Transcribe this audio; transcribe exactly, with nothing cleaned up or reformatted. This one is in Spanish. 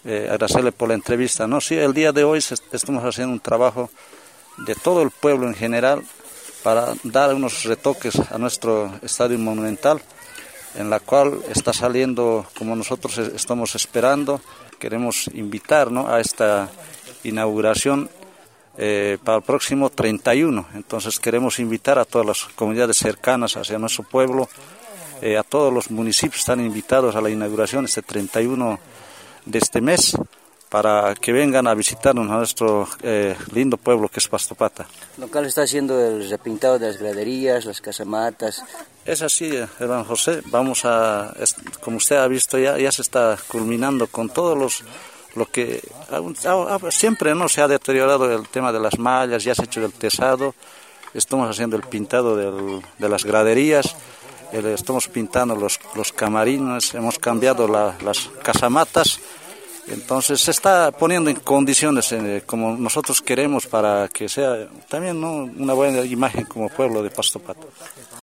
eh, agradecerle por la entrevista, ¿no? Sí, el día de hoy estamos haciendo un trabajo de todo el pueblo en general para dar unos retoques a nuestro estadio monumental, en la cual está saliendo como nosotros estamos esperando. Queremos invitar, ¿no?, a esta inauguración eh, para el próximo treinta y uno. Entonces queremos invitar a todas las comunidades cercanas hacia nuestro pueblo, eh, a todos los municipios están invitados a la inauguración este treinta y uno de este mes, para que vengan a visitarnos a nuestro eh, lindo pueblo que es Pastopata. El local está haciendo el repintado de las graderías, las casamatas. Es así, hermano José, vamos a, como usted ha visto, ya, ya se está culminando con todos los, lo que siempre no se ha deteriorado el tema de las mallas, ya se ha hecho el tesado, estamos haciendo el pintado del, de las graderías, el, estamos pintando los, los camarines, hemos cambiado la, las casamatas. Entonces se está poniendo en condiciones eh, como nosotros queremos para que sea también, ¿no?, una buena imagen como pueblo de Pastopata.